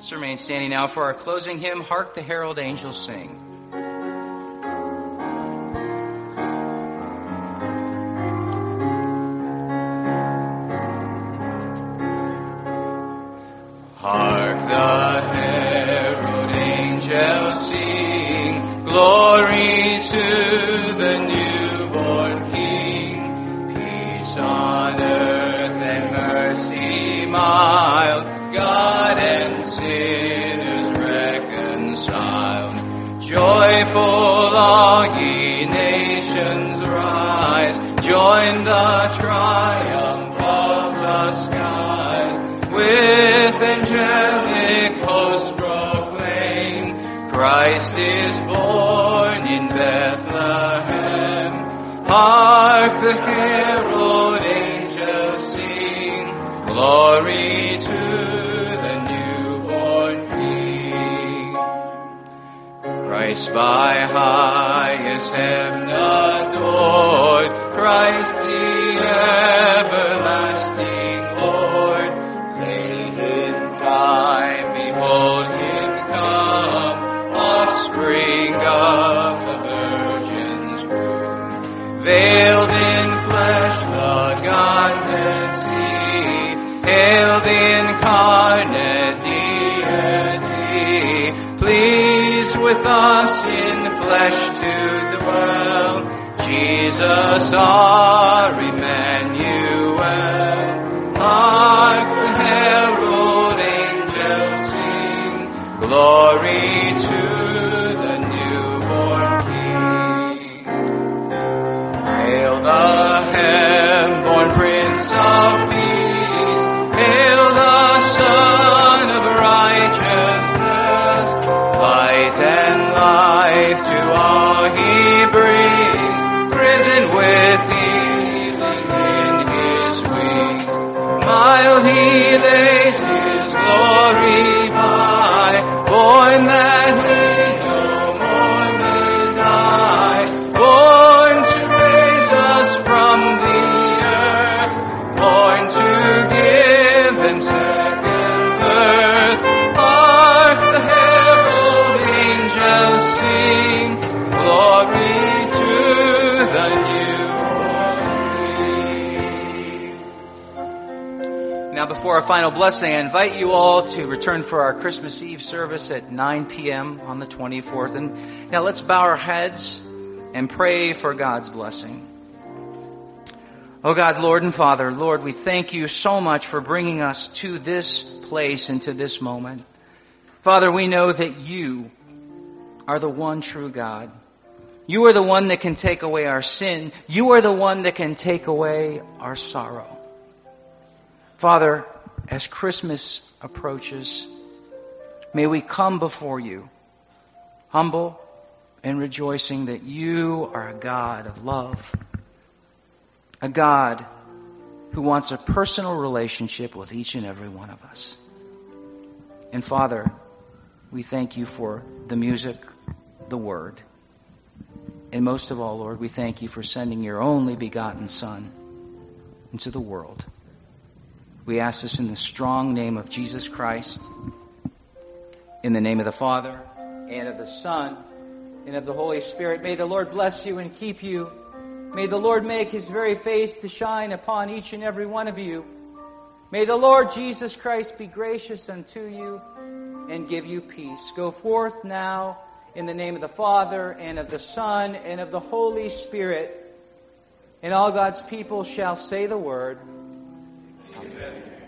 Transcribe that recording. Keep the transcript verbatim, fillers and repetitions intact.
Let's remain standing now for our closing hymn, Hark the Herald Angels Sing. Hark the herald angels sing, glory to the newborn King. Peace on earth and mercy mild, God and sinners reconciled. Joyful all ye nations rise, join the triumph of the skies. With angelic hosts proclaim, Christ is born in Bethlehem. Hark the herald angels sing, glory to the newborn King. Christ by highest heaven adored, Christ the everlasting Lord. Late in time, behold him come, offspring of the Virgin's womb. Veiled in flesh, the Godhead see, hail the incarnate deity. Pleased with us in flesh to dwell, Jesus our Emmanuel. Hark the herald angels sing, glory to the newborn King. Hail the heaven-born Prince of Peace, hail the Son of Righteousness. Light and life to all he brings, risen with healing in his wings. Mild he lays his glory by, born that we no more may die, born to raise us from the earth, born to give them second birth. Hark the herald angels sing, glory to the newborn. Now, before our final blessing, I invite you all to return for our Christmas Eve service at nine p.m. on the twenty-fourth. And now let's bow our heads and pray for God's blessing. Oh God, Lord and Father, Lord, we thank you so much for bringing us to this place and to this moment. Father, we know that you are the one true God. You are the one that can take away our sin. You are the one that can take away our sorrow. Father, as Christmas approaches, may we come before you, humble and rejoicing that you are a God of love, a God who wants a personal relationship with each and every one of us. And Father, we thank you for the music, the word. And most of all, Lord, we thank you for sending your only begotten Son into the world. We ask this in the strong name of Jesus Christ, in the name of the Father, and of the Son, and of the Holy Spirit. May the Lord bless you and keep you. May the Lord make his very face to shine upon each and every one of you. May the Lord Jesus Christ be gracious unto you and give you peace. Go forth now in the name of the Father, and of the Son, and of the Holy Spirit. And all God's people shall say the word. Amen.